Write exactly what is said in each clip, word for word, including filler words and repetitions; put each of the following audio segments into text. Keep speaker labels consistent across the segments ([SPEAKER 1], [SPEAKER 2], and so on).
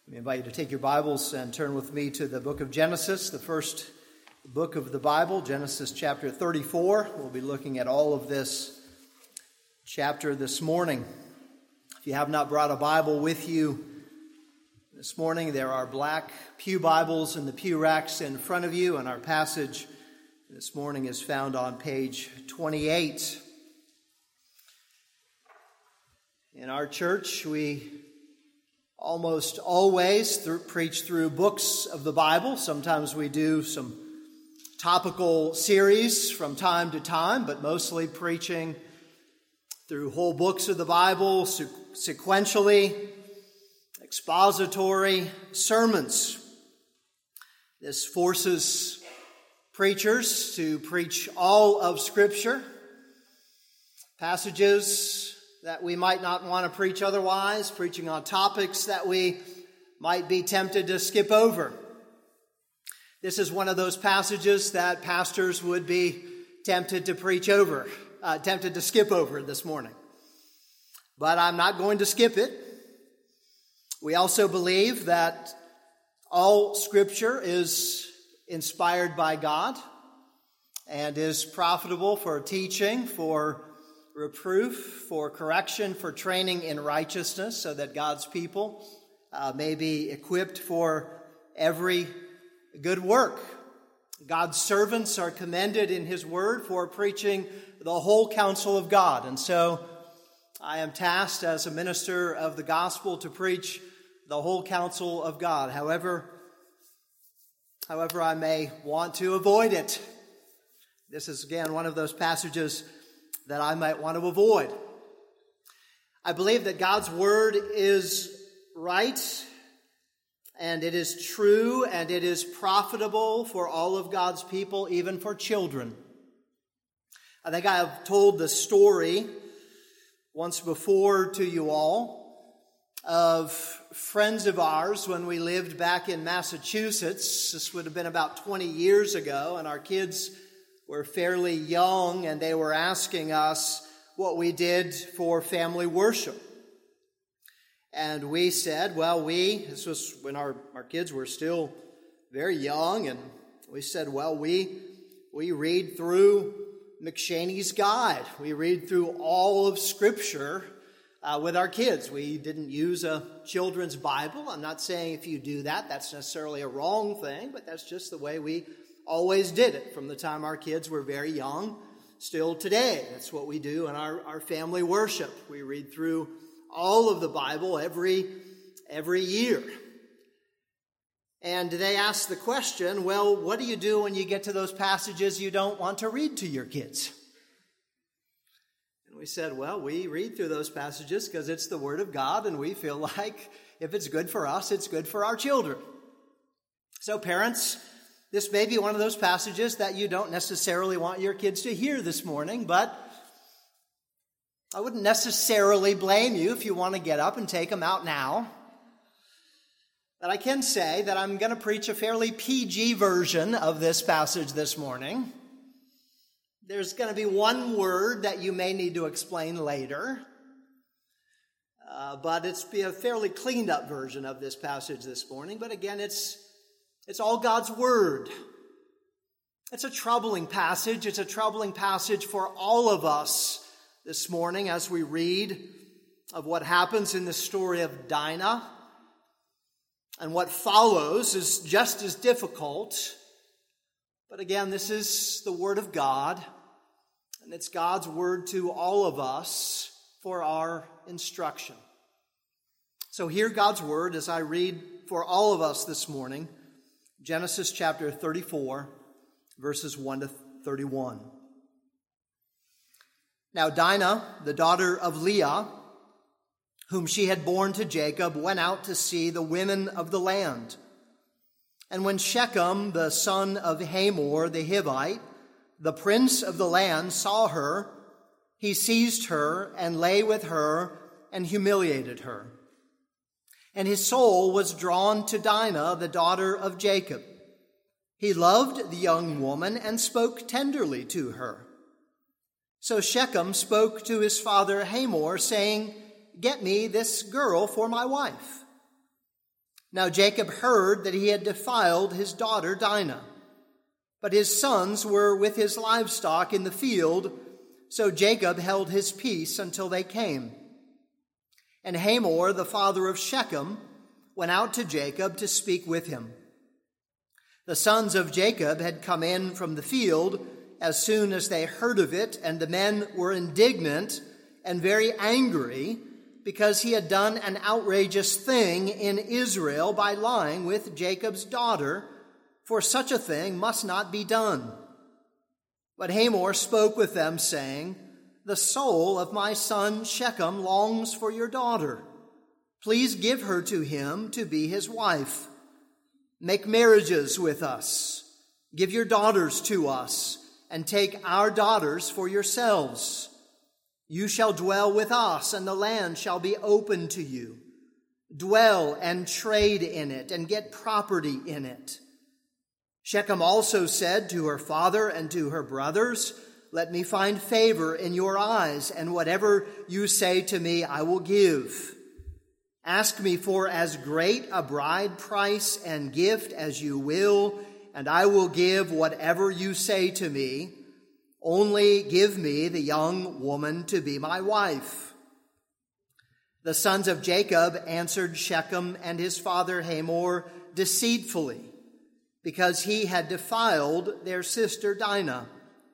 [SPEAKER 1] I invite you to take your Bibles and turn with me to the book of Genesis, the first book of the Bible, Genesis chapter thirty-four. We'll be looking at all of this chapter this morning. If you have not brought a Bible with you this morning, there are black pew Bibles in the pew racks in front of you, and our passage this morning is found on page twenty-eight. In our church, we almost always th- preach through books of the Bible. Sometimes we do some topical series from time to time, but mostly preaching through whole books of the Bible, se- sequentially, expository sermons. This forces preachers to preach all of Scripture, passages that we might not want to preach otherwise, preaching on topics that we might be tempted to skip over. This is one of those passages that pastors would be tempted to preach over, uh, tempted to skip over this morning. But I'm not going to skip it. We also believe that all Scripture is inspired by God and is profitable for teaching, for reproof, for correction, for training in righteousness, so that God's people uh, may be equipped for every good work. God's servants are commended in His Word for preaching the whole counsel of God. And so I am tasked as a minister of the gospel to preach the whole counsel of God. However, however I may want to avoid it. This is, again, one of those passages that I might want to avoid. I believe that God's Word is right, and it is true, and it is profitable for all of God's people, even for children. I think I have told the story once before to you all of friends of ours when we lived back in Massachusetts. This would have been about twenty years ago, and our kids were fairly young, and they were asking us what we did for family worship. And we said, well, we, this was when our, our kids were still very young, and we said, well, we, we read through McShaney's Guide. We read through all of Scripture uh, with our kids. We didn't use a children's Bible. I'm not saying if you do that, that's necessarily a wrong thing, but that's just the way we always did it from the time our kids were very young, still today. That's what we do in our, our family worship. We read through all of the Bible every, every year. And they ask the question, well, what do you do when you get to those passages you don't want to read to your kids? And we said, well, we read through those passages because it's the Word of God, and we feel like if it's good for us, it's good for our children. So parents, this may be one of those passages that you don't necessarily want your kids to hear this morning, but I wouldn't necessarily blame you if you want to get up and take them out now. But I can say that I'm going to preach a fairly P G version of this passage this morning. There's going to be one word that you may need to explain later, uh, but it's be a fairly cleaned up version of this passage this morning. But again, it's It's all God's Word. It's a troubling passage. It's a troubling passage for all of us this morning as we read of what happens in the story of Dinah. And what follows is just as difficult. But again, this is the Word of God, and it's God's Word to all of us for our instruction. So hear God's Word as I read for all of us this morning, Genesis chapter thirty-four, verses one to thirty-one. Now Dinah, the daughter of Leah, whom she had borne to Jacob, went out to see the women of the land. And when Shechem, the son of Hamor the Hivite, the prince of the land, saw her, he seized her and lay with her and humiliated her. And his soul was drawn to Dinah, the daughter of Jacob. He loved the young woman and spoke tenderly to her. So Shechem spoke to his father Hamor, saying, "Get me this girl for my wife." Now Jacob heard that he had defiled his daughter Dinah, but his sons were with his livestock in the field, so Jacob held his peace until they came. And Hamor, the father of Shechem, went out to Jacob to speak with him. The sons of Jacob had come in from the field as soon as they heard of it, and the men were indignant and very angry because he had done an outrageous thing in Israel by lying with Jacob's daughter, for such a thing must not be done. But Hamor spoke with them, saying, "The soul of my son Shechem longs for your daughter. Please give her to him to be his wife. Make marriages with us. Give your daughters to us, and take our daughters for yourselves. You shall dwell with us, and the land shall be open to you. Dwell and trade in it, and get property in it." Shechem also said to her father and to her brothers, "Let me find favor in your eyes, and whatever you say to me I will give. Ask me for as great a bride price and gift as you will, and I will give whatever you say to me. Only give me the young woman to be my wife." The sons of Jacob answered Shechem and his father Hamor deceitfully, because he had defiled their sister Dinah.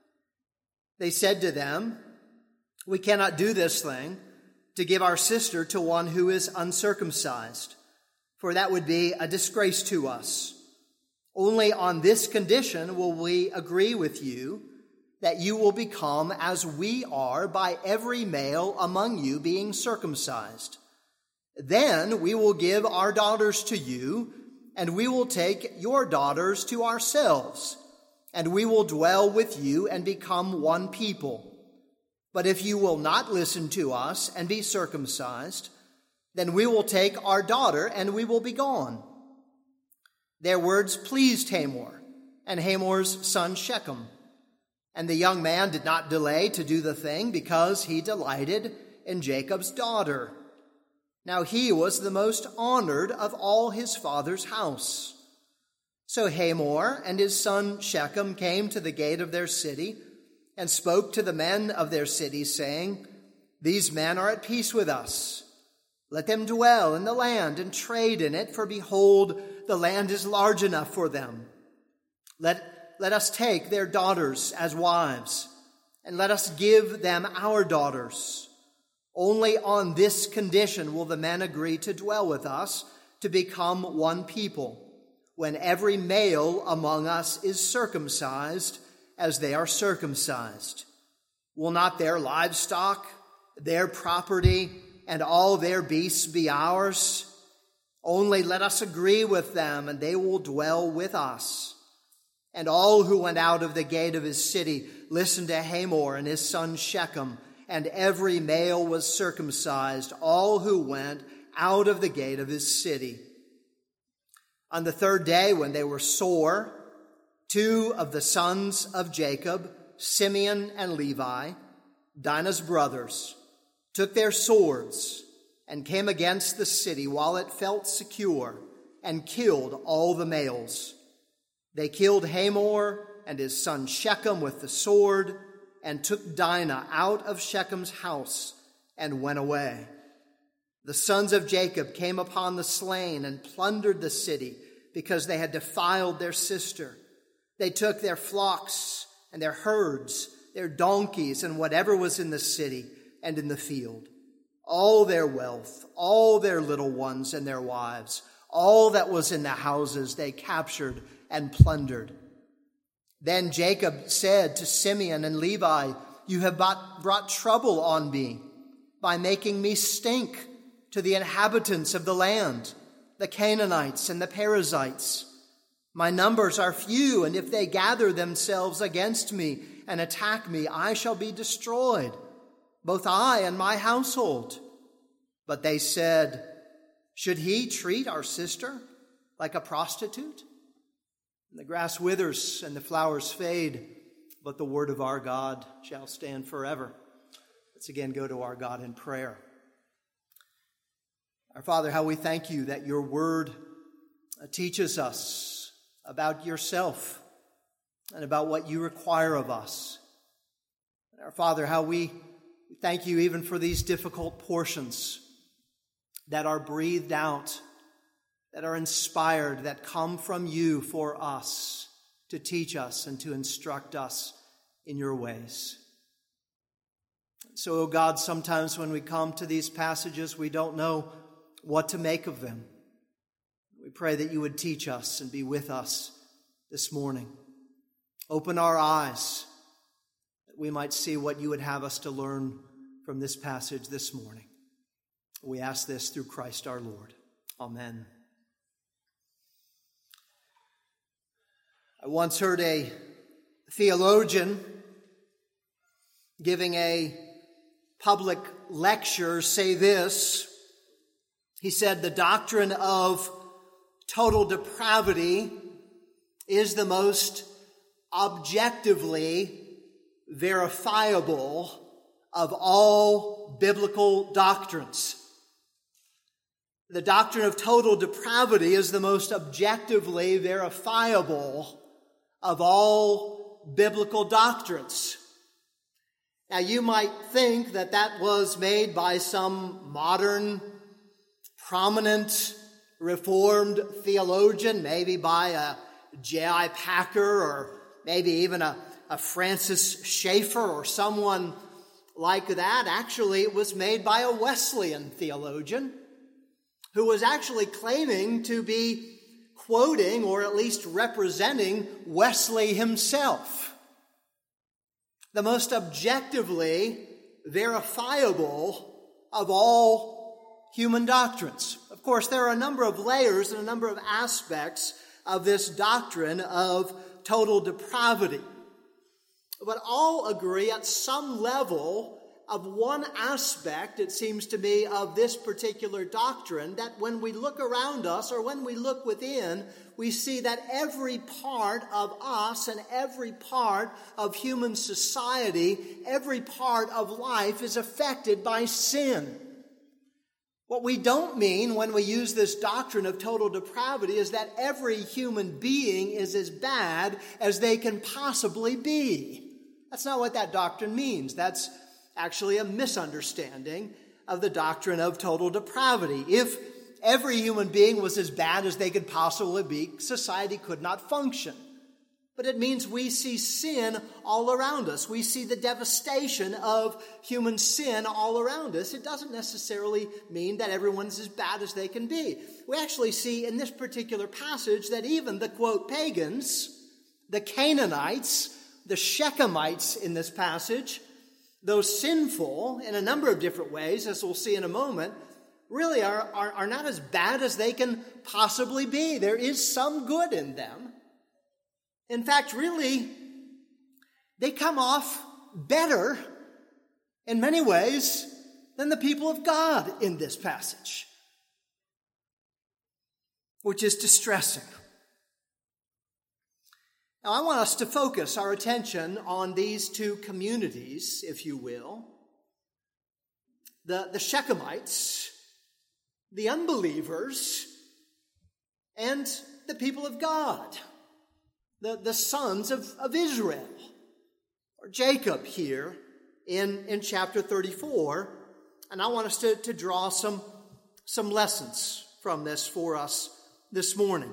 [SPEAKER 1] They said to them, "We cannot do this thing, to give our sister to one who is uncircumcised, for that would be a disgrace to us. Only on this condition will we agree with you, that you will become as we are by every male among you being circumcised. Then we will give our daughters to you, and we will take your daughters to ourselves, and we will dwell with you and become one people. But if you will not listen to us and be circumcised, then we will take our daughter and we will be gone." Their words pleased Hamor and Hamor's son Shechem. And the young man did not delay to do the thing because he delighted in Jacob's daughter. Now he was the most honored of all his father's house. So Hamor and his son Shechem came to the gate of their city and spoke to the men of their city, saying, "These men are at peace with us. Let them dwell in the land and trade in it, for behold, the land is large enough for them. Let Let us take their daughters as wives, and let us give them our daughters. Only on this condition will the men agree to dwell with us, to become one people, when every male among us is circumcised as they are circumcised. Will not their livestock, their property, and all their beasts be ours? Only let us agree with them, and they will dwell with us." And all who went out of the gate of his city listened to Hamor and his son Shechem, and every male was circumcised, all who went out of the gate of his city. On the third day, when they were sore, two of the sons of Jacob, Simeon and Levi, Dinah's brothers, took their swords and came against the city while it felt secure, and killed all the males. They killed Hamor and his son Shechem with the sword, and took Dinah out of Shechem's house and went away. The sons of Jacob came upon the slain and plundered the city, because they had defiled their sister. They took their flocks and their herds, their donkeys, and whatever was in the city and in the field, all their wealth, all their little ones and their wives, all that was in the houses they captured and plundered. Then Jacob said to Simeon and Levi, "You have brought trouble on me by making me stink to the inhabitants of the land, the Canaanites and the Perizzites. My numbers are few, and if they gather themselves against me and attack me, I shall be destroyed, both I and my household." But they said, "Should he treat our sister like a prostitute?" And the grass withers and the flowers fade, but the word of our God shall stand forever. Let's again go to our God in prayer. Our Father, how we thank you that your word teaches us about yourself and about what you require of us. And our Father, how we thank you even for these difficult portions that are breathed out, that are inspired, that come from you for us to teach us and to instruct us in your ways. So, oh God, sometimes when we come to these passages, we don't know what to make of them. We pray that you would teach us and be with us this morning. Open our eyes that we might see what you would have us to learn from this passage this morning. We ask this through Christ our Lord. Amen. I once heard a theologian giving a public lecture say this. He said, the doctrine of total depravity is the most objectively verifiable of all biblical doctrines. The doctrine of total depravity is the most objectively verifiable of all biblical doctrines. Now, you might think that that was made by some modern, prominent, Reformed theologian, maybe by a J I Packer or maybe even a, a Francis Schaeffer or someone like that. Actually, it was made by a Wesleyan theologian who was actually claiming to be quoting or at least representing Wesley himself. The most objectively verifiable of all human doctrines. Of course, there are a number of layers and a number of aspects of this doctrine of total depravity. But all agree at some level of one aspect, it seems to me, of this particular doctrine, that when we look around us or when we look within, we see that every part of us and every part of human society, every part of life is affected by sin. What we don't mean when we use this doctrine of total depravity is that every human being is as bad as they can possibly be. That's not what that doctrine means. That's actually a misunderstanding of the doctrine of total depravity. If every human being was as bad as they could possibly be, society could not function. But it means we see sin all around us. We see the devastation of human sin all around us. It doesn't necessarily mean that everyone's as bad as they can be. We actually see in this particular passage that even the, quote, pagans, the Canaanites, the Shechemites in this passage, though sinful in a number of different ways, as we'll see in a moment, really are, are, are not as bad as they can possibly be. There is some good in them. In fact, really, they come off better in many ways than the people of God in this passage, which is distressing. Now, I want us to focus our attention on these two communities, if you will. The, the Shechemites, the unbelievers, and the people of God, the, the sons of, of Israel, or Jacob here in, in chapter thirty-four. And I want us to, to draw some, some lessons from this for us this morning.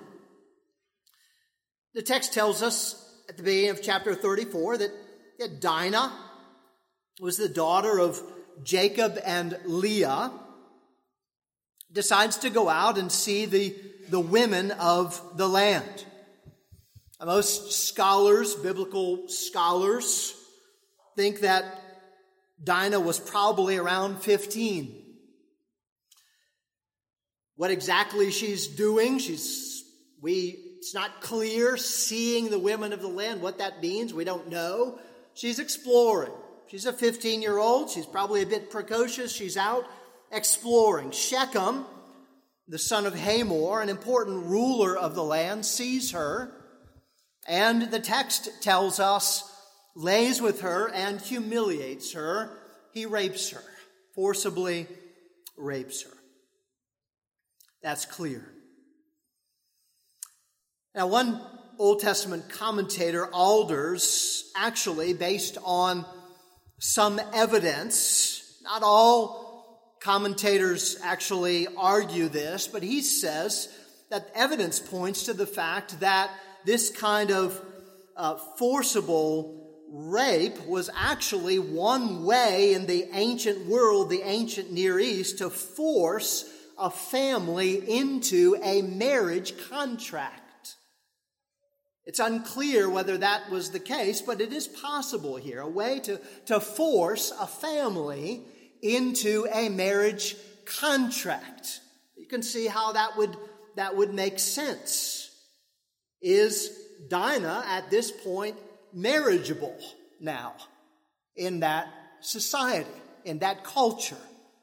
[SPEAKER 1] The text tells us at the beginning of chapter thirty-four that, that Dinah was the daughter of Jacob and Leah, decides to go out and see the, the women of the land. Most scholars, biblical scholars, think that Dinah was probably around fifteen. What exactly she's doing, she's we it's not clear, seeing the women of the land, what that means, we don't know. She's exploring. She's a fifteen-year-old. She's probably a bit precocious. She's out exploring. Shechem, the son of Hamor, an important ruler of the land, sees her, and the text tells us, lays with her and humiliates her. He rapes her, forcibly rapes her. That's clear. Now, one Old Testament commentator, Alders, actually, based on some evidence, not all commentators actually argue this, but he says that evidence points to the fact that this kind of uh, forcible rape was actually one way in the ancient world, the ancient Near East, to force a family into a marriage contract. It's unclear whether that was the case, but it is possible here, a way to, to force a family into a marriage contract. You can see how that would, that would make sense. Is Dinah at this point marriageable now in that society, in that culture?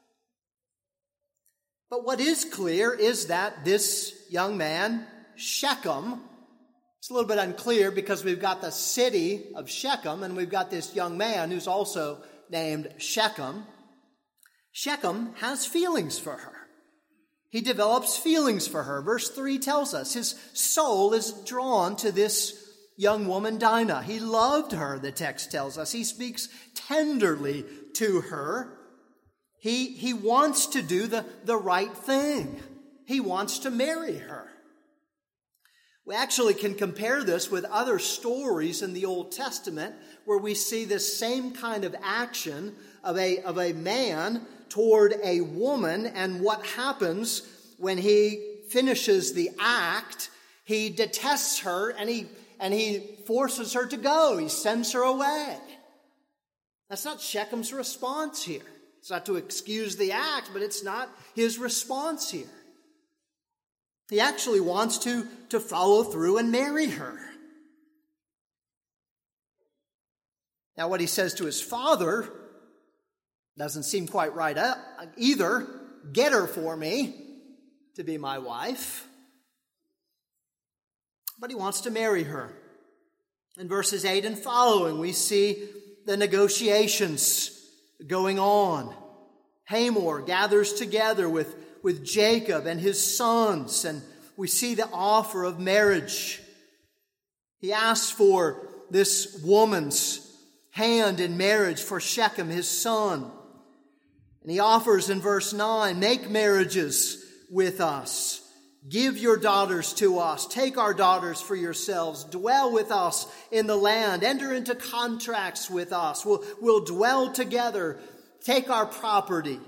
[SPEAKER 1] But what is clear is that this young man, Shechem, it's a little bit unclear because we've got the city of Shechem and we've got this young man who's also named Shechem. Shechem has feelings for her. He develops feelings for her. Verse three tells us his soul is drawn to this young woman, Dinah. He loved her, the text tells us. He speaks tenderly to her. He, he wants to do the, the right thing. He wants to marry her. We actually can compare this with other stories in the Old Testament where we see this same kind of action of a, of a man toward a woman, and what happens when he finishes the act. He detests her and he, and he forces her to go. He sends her away. That's not Shechem's response here. It's not to excuse the act, but it's not his response here. He actually wants to, to follow through and marry her. Now, what he says to his father doesn't seem quite right either. Get her for me to be my wife. But he wants to marry her. In verses eight and following, we see the negotiations going on. Hamor gathers together with with Jacob and his sons, and we see the offer of marriage. He asks for this woman's hand in marriage for Shechem, his son. And he offers in verse nine, make marriages with us. Give your daughters to us. Take our daughters for yourselves. Dwell with us in the land. Enter into contracts with us. We'll, we'll dwell together. Take our property.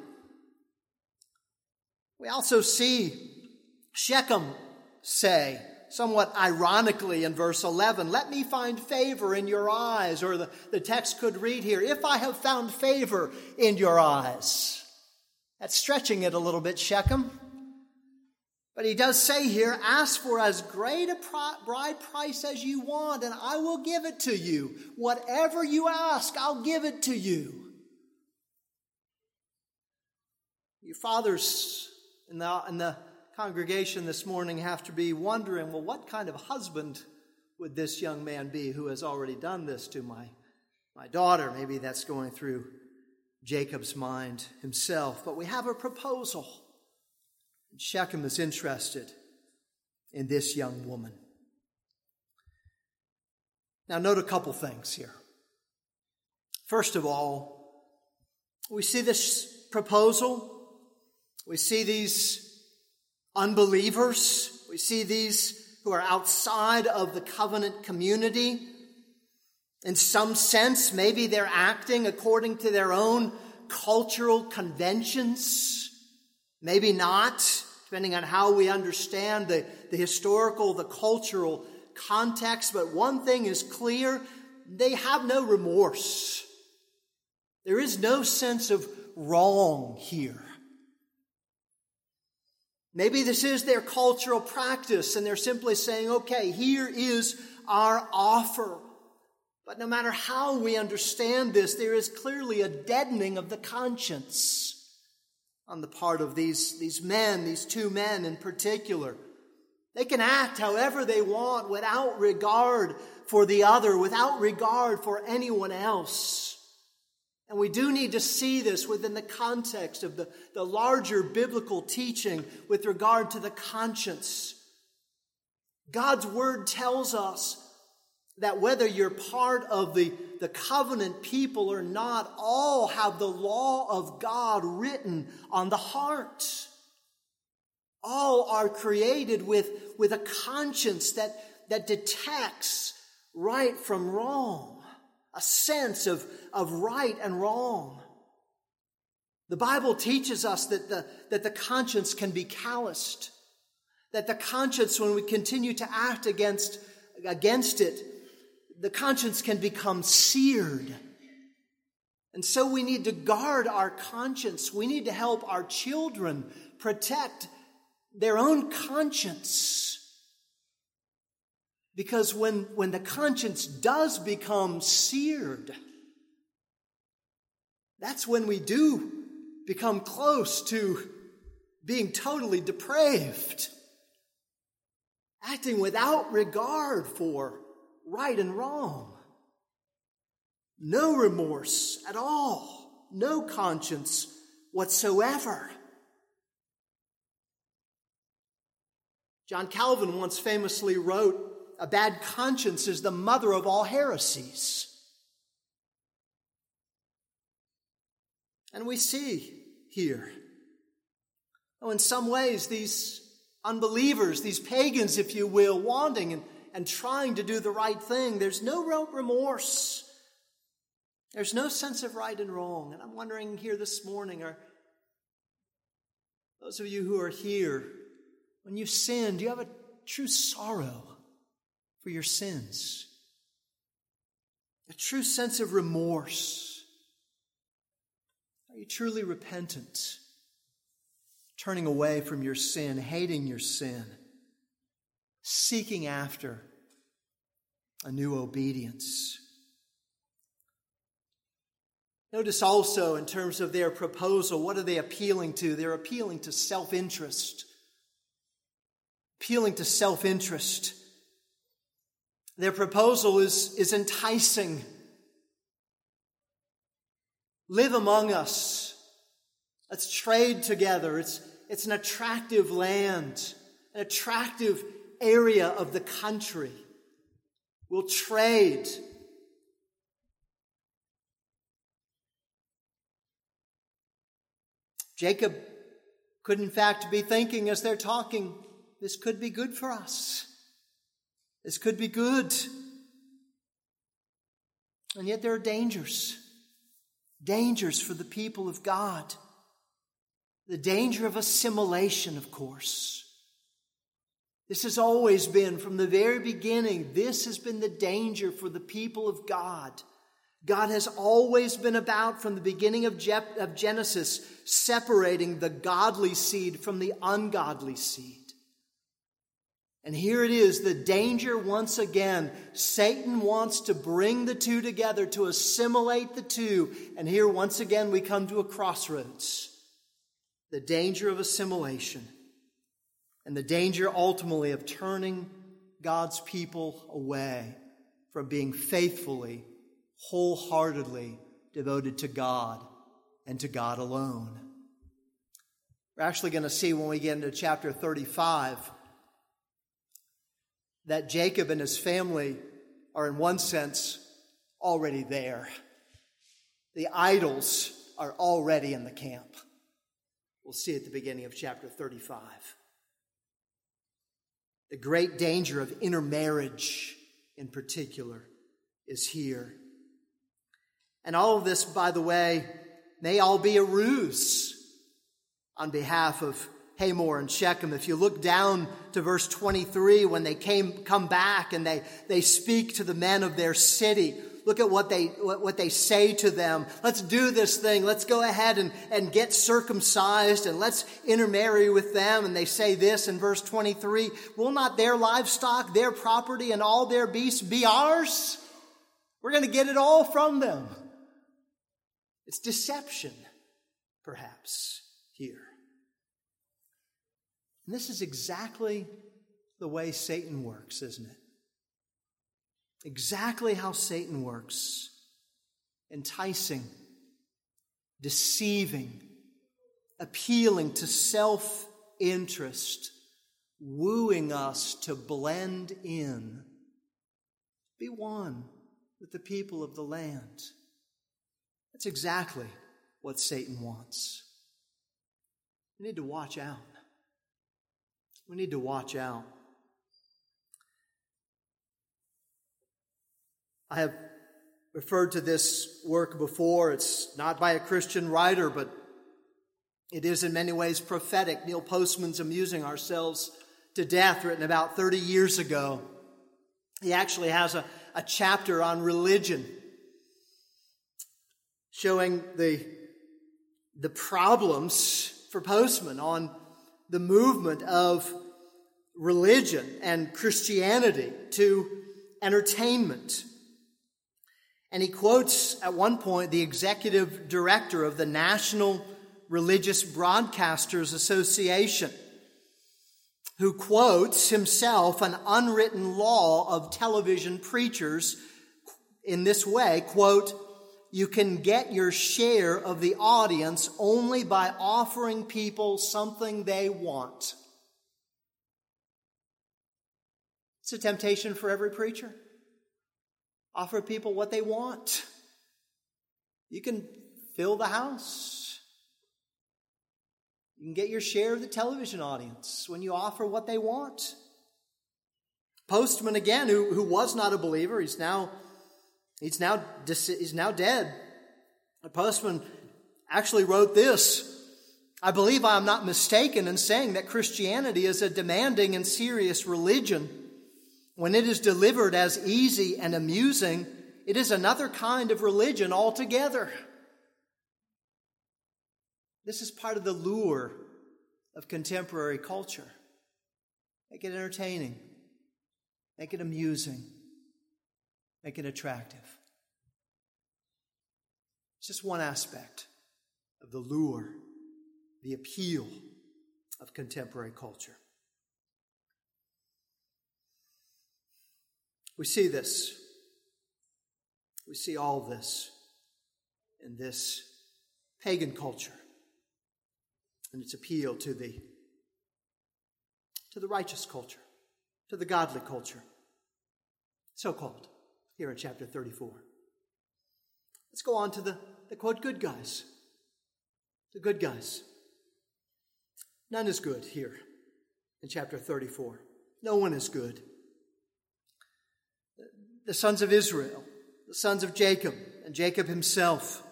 [SPEAKER 1] We also see Shechem say, somewhat ironically in verse eleven, let me find favor in your eyes. Or the, the text could read here, if I have found favor in your eyes. That's stretching it a little bit, Shechem. But he does say here, ask for as great a bride price as you want, and I will give it to you. Whatever you ask, I'll give it to you. You fathers in the, in the congregation this morning have to be wondering, well, what kind of husband would this young man be who has already done this to my, my daughter? Maybe that's going through Jacob's mind himself. But we have a proposal. And Shechem is interested in this young woman. Now, note a couple things here. First of all, we see this proposal. We see these unbelievers. We see these who are outside of the covenant community. In some sense, maybe they're acting according to their own cultural conventions. Maybe not, depending on how we understand the, the historical, the cultural context. But one thing is clear, they have no remorse. There is no sense of wrong here. Maybe this is their cultural practice and they're simply saying, okay, here is our offer. But no matter how we understand this, there is clearly a deadening of the conscience on the part of these, these men, these two men in particular. They can act however they want without regard for the other, without regard for anyone else. And we do need to see this within the context of the, the larger biblical teaching with regard to the conscience. God's word tells us that whether you're part of the, the covenant people or not, all have the law of God written on the heart. All are created with, with a conscience that, that detects right from wrong, a sense of, of right and wrong. The Bible teaches us that the, that the conscience can be calloused, that the conscience, when we continue to act against, against it, the conscience can become seared. And so we need to guard our conscience. We need to help our children protect their own conscience. Because when, when the conscience does become seared, that's when we do become close to being totally depraved, acting without regard for right and wrong. No remorse at all. No conscience whatsoever. John Calvin once famously wrote, "A bad conscience is the mother of all heresies." And we see here, oh, in some ways, these unbelievers, these pagans, if you will, wanting and, and trying to do the right thing, there's no real remorse. There's no sense of right and wrong. And I'm wondering here this morning, are those of you who are here, when you sin, do you have a true sorrow for your sins? A true sense of remorse? Are you truly repentant? Turning away from your sin, hating your sin, seeking after a new obedience. Notice also in terms of their proposal, what are they appealing to? They're appealing to self-interest. Appealing to self-interest. Their proposal is, is enticing. Live among us. Let's trade together. It's, it's an attractive land, an attractive area of the country. We'll trade. Jacob could in fact be thinking as they're talking, this could be good for us. This could be good. And yet there are dangers. Dangers for the people of God. The danger of assimilation, of course. This has always been, from the very beginning, this has been the danger for the people of God. God has always been about, from the beginning of Genesis, separating the godly seed from the ungodly seed. And here it is, the danger once again. Satan wants to bring the two together, to assimilate the two. And here once again we come to a crossroads. The danger of assimilation. And the danger ultimately of turning God's people away from being faithfully, wholeheartedly devoted to God and to God alone. We're actually going to see when we get into chapter thirty-five that Jacob and his family are in one sense already there. The idols are already in the camp. We'll see at the beginning of chapter thirty-five. The great danger of intermarriage in particular is here. And all of this, by the way, may all be a ruse on behalf of Hamor and Shechem. If you look down to verse twenty-three, when they came come back and they, they speak to the men of their city, look at what they what, what they say to them. Let's do this thing. Let's go ahead and, and get circumcised and let's intermarry with them. And they say this in verse twenty-three, will not their livestock, their property, and all their beasts be ours? We're going to get it all from them. It's deception, perhaps, here. And this is exactly the way Satan works, isn't it? Exactly how Satan works. Enticing, deceiving, appealing to self-interest, wooing us to blend in, be one with the people of the land. That's exactly what Satan wants. We need to watch out. We need to watch out. I have referred to this work before. It's not by a Christian writer, but it is in many ways prophetic. Neil Postman's Amusing Ourselves to Death, written about thirty years ago. He actually has a, a chapter on religion, showing the, the problems for Postman on the movement of religion and Christianity to entertainment. And he quotes at one point the executive director of the National Religious Broadcasters Association, who quotes himself an unwritten law of television preachers in this way, quote, "You can get your share of the audience only by offering people something they want." It's a temptation for every preacher. Offer people what they want. You can fill the house. You can get your share of the television audience when you offer what they want. Postman, again, who, who was not a believer, he's now he's now he's now dead. Postman actually wrote this: "I believe I am not mistaken in saying that Christianity is a demanding and serious religion. When it is delivered as easy and amusing, it is another kind of religion altogether." This is part of the lure of contemporary culture. Make it entertaining. Make it amusing. Make it attractive. It's just one aspect of the lure, the appeal of contemporary culture. We see this. We see all of this in this pagan culture and its appeal to the, to the righteous culture, to the godly culture, so-called, here in chapter thirty-four. Let's go on to the, the quote, good guys. The good guys. None is good here in chapter thirty-four. No one is good. The sons of Israel, the sons of Jacob, and Jacob himself.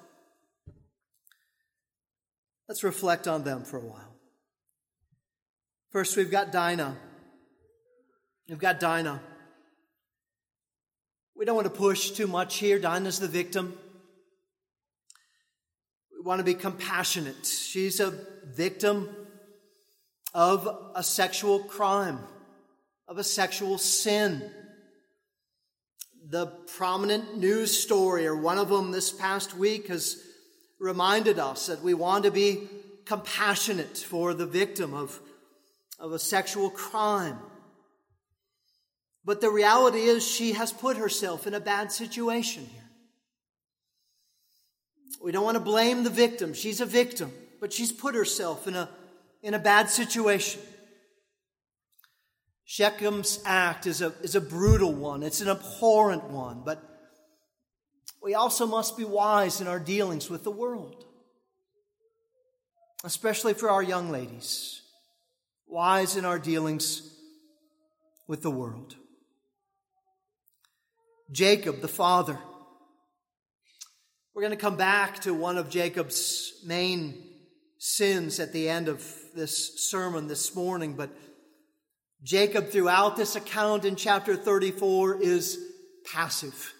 [SPEAKER 1] Let's reflect on them for a while. First, we've got Dinah. We've got Dinah. We don't want to push too much here. Dinah's the victim. We want to be compassionate. She's a victim of a sexual crime, of a sexual sin. The prominent news story, or one of them this past week, has reminded us that we want to be compassionate for the victim of, of a sexual crime. But the reality is she has put herself in a bad situation here. We don't want to blame the victim. She's a victim, but she's put herself in a, in a bad situation. Shechem's act is a, is a brutal one. It's an abhorrent one. But we also must be wise in our dealings with the world, especially for our young ladies. Wise in our dealings with the world. Jacob, the father. We're going to come back to one of Jacob's main sins at the end of this sermon this morning, but Jacob, throughout this account in chapter thirty-four, is passive.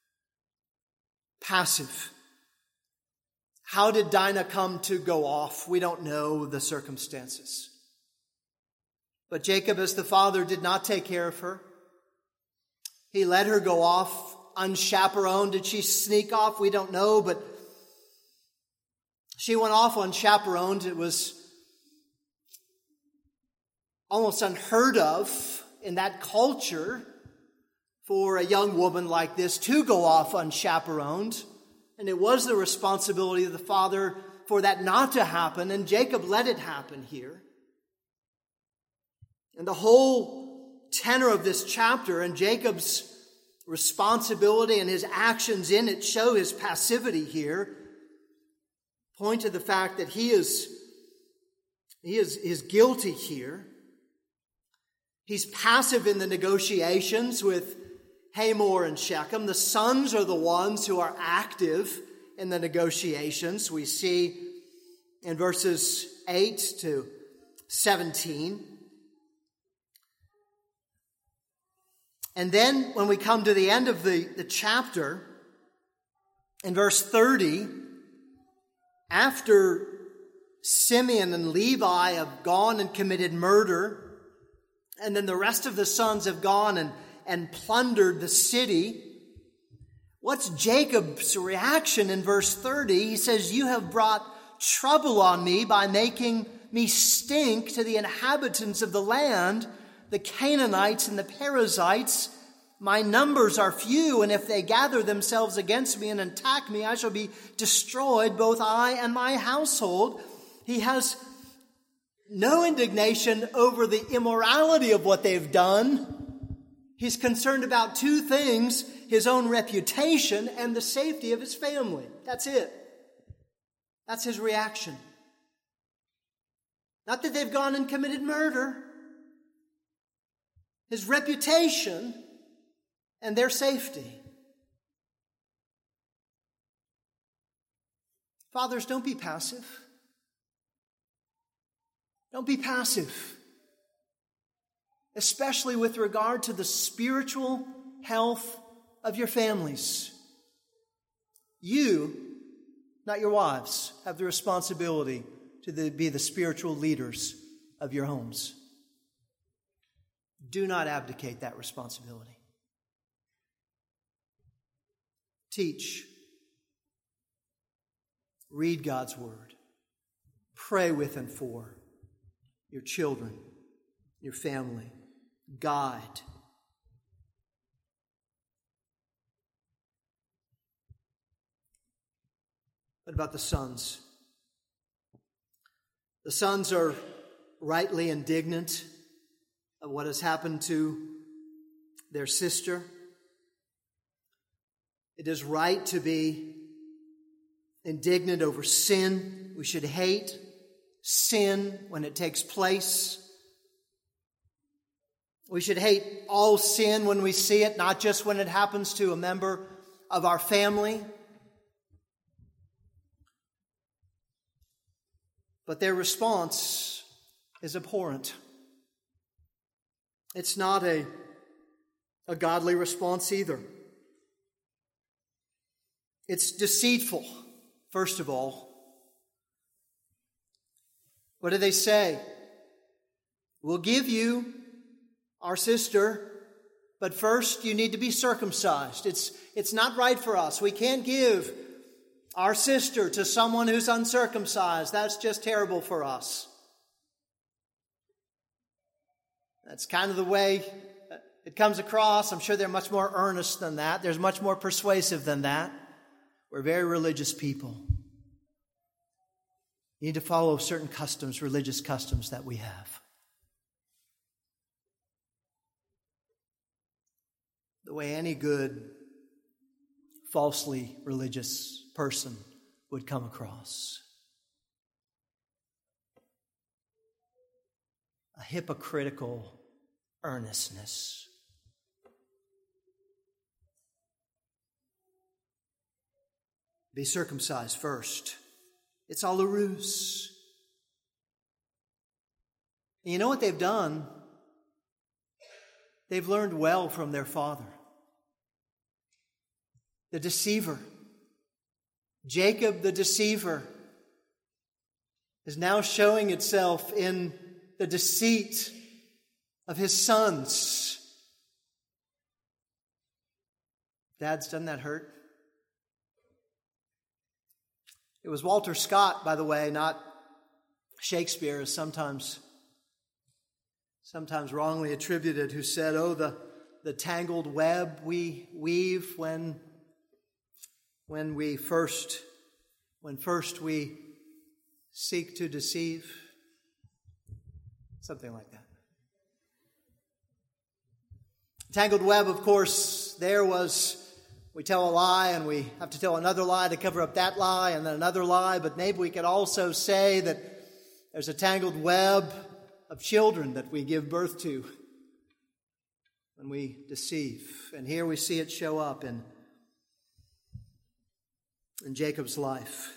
[SPEAKER 1] Passive. How did Dinah come to go off? We don't know the circumstances. But Jacob, as the father, did not take care of her. He let her go off unchaperoned. Did she sneak off? We don't know, but she went off unchaperoned. It was almost unheard of in that culture for a young woman like this to go off unchaperoned. And it was the responsibility of the father for that not to happen, and Jacob let it happen here. And the whole tenor of this chapter and Jacob's responsibility and his actions in it show his passivity here, point to the fact that he is, he is, is guilty here. He's passive in the negotiations with Hamor and Shechem. The sons are the ones who are active in the negotiations. We see in verses eight to seventeen. And then when we come to the end of the, the chapter, in verse thirty, after Simeon and Levi have gone and committed murder, and then the rest of the sons have gone and, and plundered the city, what's Jacob's reaction in verse thirty? He says, "You have brought trouble on me by making me stink to the inhabitants of the land, the Canaanites and the Perizzites. My numbers are few, and if they gather themselves against me and attack me, I shall be destroyed, both I and my household." He has no indignation over the immorality of what they've done. He's concerned about two things: his own reputation and the safety of his family. That's it. That's his reaction. Not that they've gone and committed murder. His reputation and their safety. Fathers, don't be passive. Don't be passive. Especially with regard to the spiritual health of your families. You, not your wives, have the responsibility to the, be the spiritual leaders of your homes. Do not abdicate that responsibility. Teach. Read God's word. Pray with and for your children, your family. Guide. What about the sons? The sons are rightly indignant of what has happened to their sister. It is right to be indignant over sin. We should hate sin when it takes place. We should hate all sin when we see it, not just when it happens to a member of our family. But their response is abhorrent. It's not a, a godly response either. It's deceitful, first of all. What do they say? We'll give you our sister, but first you need to be circumcised. It's, it's not right for us. We can't give our sister to someone who's uncircumcised. That's just terrible for us. That's kind of the way it comes across. I'm sure they're much more earnest than that. There's much more persuasive than that. We're very religious people. You need to follow certain customs, religious customs that we have. The way any good, falsely religious person would come across. A hypocritical earnestness. Be circumcised first. It's all a ruse. And you know what they've done? They've learned well from their father. The deceiver. Jacob the deceiver is now showing itself in the deceit of his sons. Dads, doesn't that hurt? It was Walter Scott, by the way, not Shakespeare, as sometimes, sometimes wrongly attributed, who said, oh, the, the tangled web we weave when, when we first, when first we seek to deceive. Something like that. Tangled web, of course, there was we tell a lie and we have to tell another lie to cover up that lie and then another lie. But maybe we could also say that there's a tangled web of children that we give birth to when we deceive. And here we see it show up in, in Jacob's life.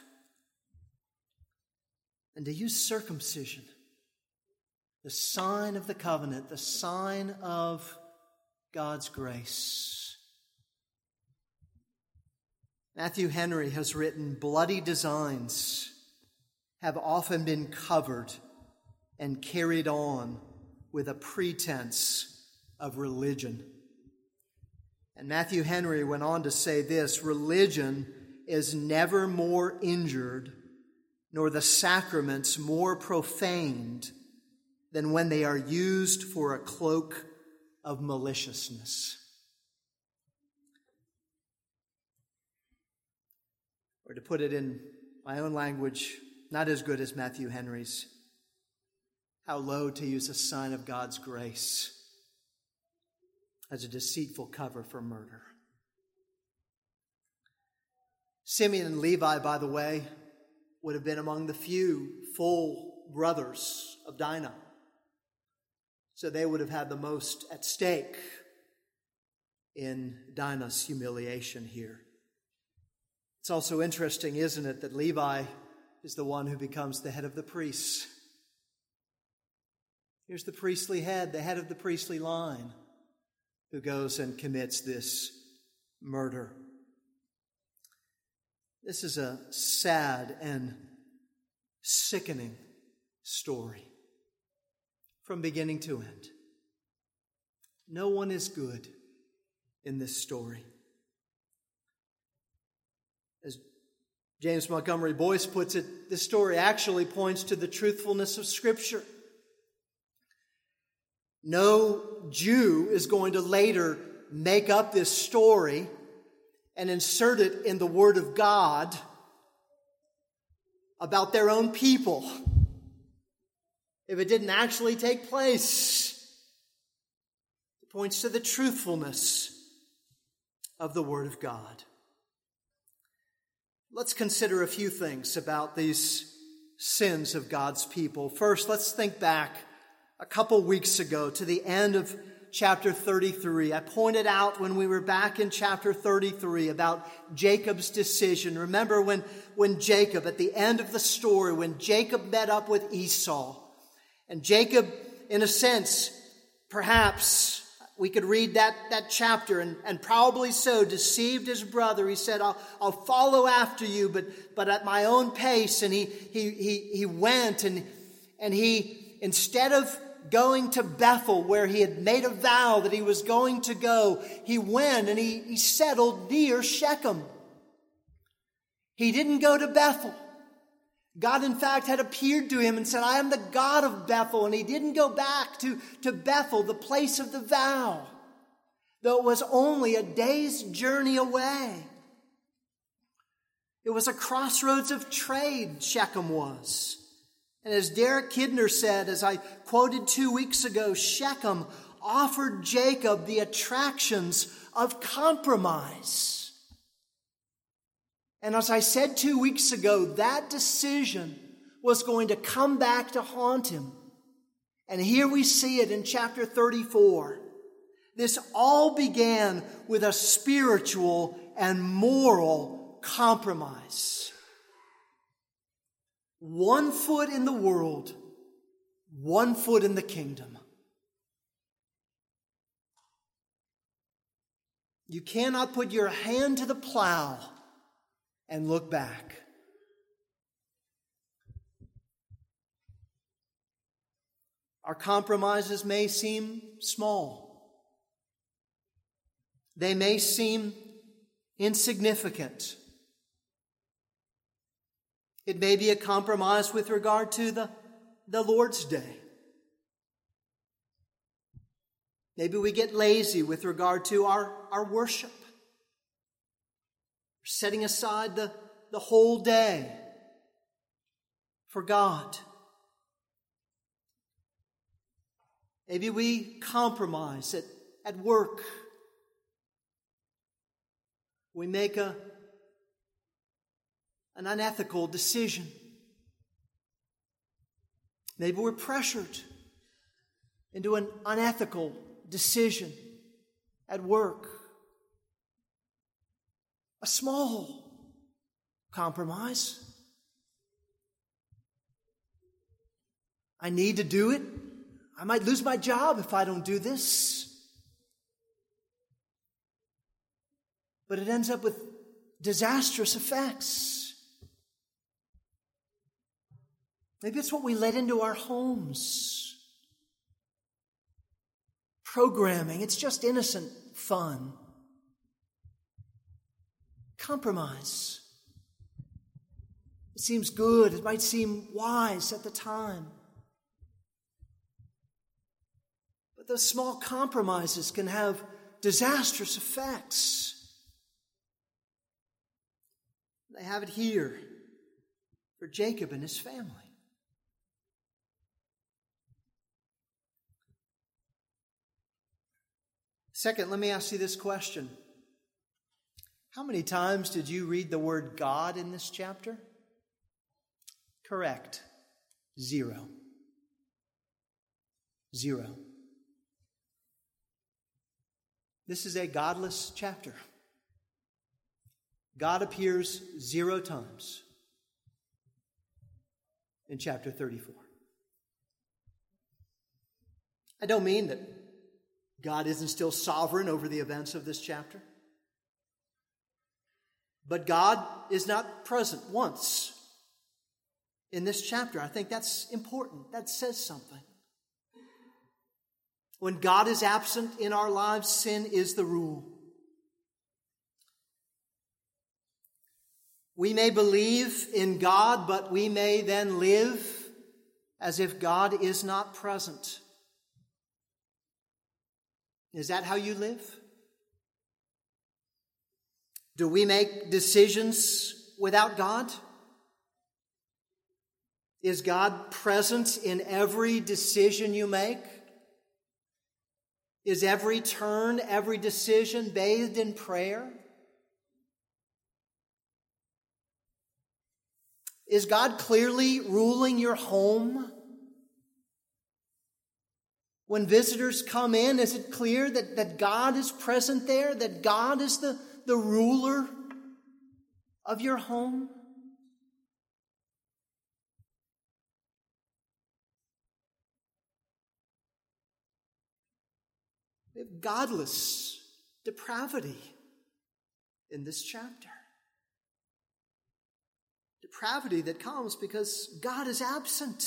[SPEAKER 1] And to use circumcision, the sign of the covenant, the sign of God's grace. Matthew Henry has written, bloody designs have often been covered and carried on with a pretense of religion. And Matthew Henry went on to say this, religion is never more injured, nor the sacraments more profaned than when they are used for a cloak of maliciousness. Or to put it in my own language, not as good as Matthew Henry's, how low to use a sign of God's grace as a deceitful cover for murder. Simeon and Levi, by the way, would have been among the few full brothers of Dinah. So they would have had the most at stake in Dinah's humiliation here. It's also interesting, isn't it, that Levi is the one who becomes the head of the priests. Here's the priestly head, the head of the priestly line, who goes and commits this murder. This is a sad and sickening story from beginning to end. No one is good in this story. As James Montgomery Boyce puts it, this story actually points to the truthfulness of Scripture. No Jew is going to later make up this story and insert it in the Word of God about their own people if it didn't actually take place. It points to the truthfulness of the Word of God. Let's consider a few things about these sins of God's people. First, let's think back a couple weeks ago to the end of chapter thirty-three. I pointed out when we were back in chapter thirty-three about Jacob's decision. Remember when, when Jacob, at the end of the story, when Jacob met up with Esau, and Jacob, in a sense, perhaps we could read that, that chapter and, and probably so deceived his brother. He said, I'll, I'll follow after you, but, but at my own pace. And he, he, he, he went and, and he, instead of going to Bethel, where he had made a vow that he was going to go, he went and he, he settled near Shechem. He didn't go to Bethel. God, in fact, had appeared to him and said, I am the God of Bethel. And he didn't go back to, to Bethel, the place of the vow, though it was only a day's journey away. It was a crossroads of trade, Shechem was. And as Derek Kidner said, as I quoted two weeks ago, Shechem offered Jacob the attractions of compromise. And as I said two weeks ago, that decision was going to come back to haunt him. And here we see it in chapter thirty-four. This all began with a spiritual and moral compromise. One foot in the world, one foot in the kingdom. You cannot put your hand to the plow and look back. Our compromises may seem small. They may seem insignificant. It may be a compromise with regard to the, the Lord's Day. Maybe we get lazy with regard to our, our worship. We're setting aside the, the whole day for God. Maybe we compromise at at work. We make a, an unethical decision. Maybe we're pressured into an unethical decision at work. A small compromise. I need to do it. I might lose my job if I don't do this. But it ends up with disastrous effects. Maybe it's what we let into our homes. Programming, it's just innocent fun. Compromise. It seems good. It might seem wise at the time. But those small compromises can have disastrous effects. They have it here for Jacob and his family. Second, let me ask you this question. How many times did you read the word God in this chapter? Correct. Zero. Zero. This is a godless chapter. God appears zero times in chapter thirty-four. I don't mean that God isn't still sovereign over the events of this chapter. But God is not present once in this chapter. I think that's important. That says something. When God is absent in our lives, sin is the rule. We may believe in God, but we may then live as if God is not present. Is that how you live? Do we make decisions without God? Is God present in every decision you make? Is every turn, every decision bathed in prayer? Is God clearly ruling your home? When visitors come in, is it clear that, that God is present there? That God is the, the ruler of your home? We have godless depravity in this chapter. Depravity that comes because God is absent.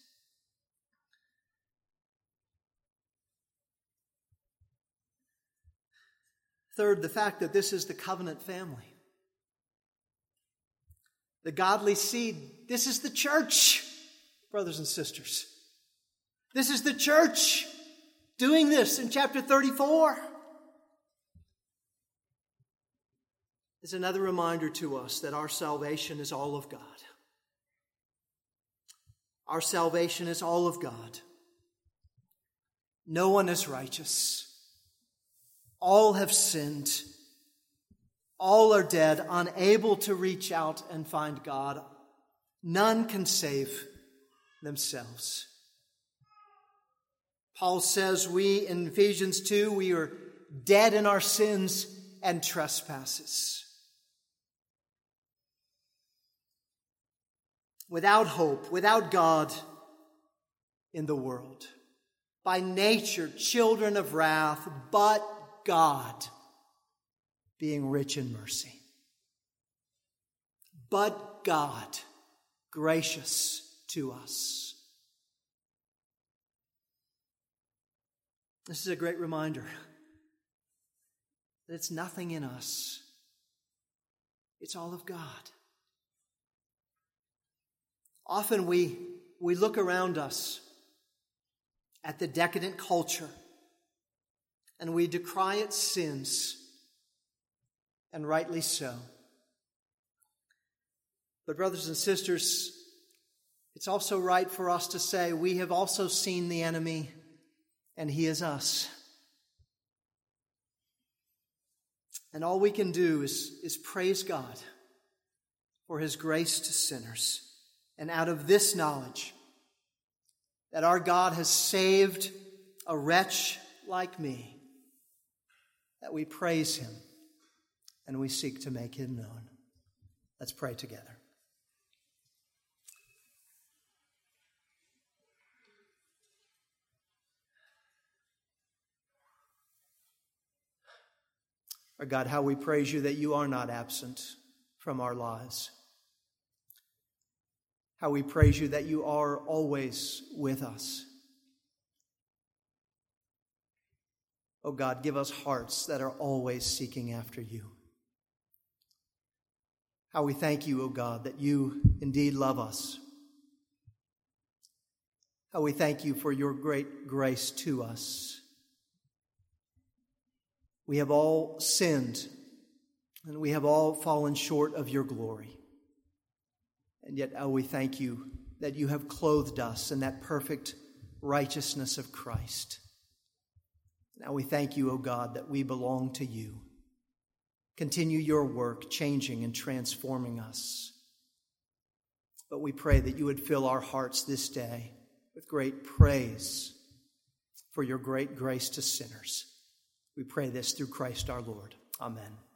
[SPEAKER 1] Third, the fact that this is the covenant family. The godly seed. This is the church, brothers and sisters. This is the church doing this in chapter thirty-four. It's another reminder to us that our salvation is all of God. Our salvation is all of God. No one is righteous. All have sinned. All are dead, unable to reach out and find God. None can save themselves. Paul says we, in Ephesians two, we are dead in our sins and trespasses. Without hope, without God in the world. By nature, children of wrath, but God being rich in mercy. But God gracious to us. This is a great reminder that it's nothing in us. It's all of God. Often we, we look around us at the decadent culture and we decry its sins, and rightly so. But brothers and sisters, it's also right for us to say we have also seen the enemy, and he is us. And all we can do is, is praise God for his grace to sinners. And out of this knowledge that our God has saved a wretch like me, that we praise him and we seek to make him known. Let's pray together. Our God, how we praise you that you are not absent from our lives. How we praise you that you are always with us. Oh God, give us hearts that are always seeking after you. How we thank you, oh God, that you indeed love us. How we thank you for your great grace to us. We have all sinned, and we have all fallen short of your glory. And yet, oh, we thank you that you have clothed us in that perfect righteousness of Christ. Now we thank you, O God, that we belong to you. Continue your work, changing and transforming us. But we pray that you would fill our hearts this day with great praise for your great grace to sinners. We pray this through Christ our Lord. Amen.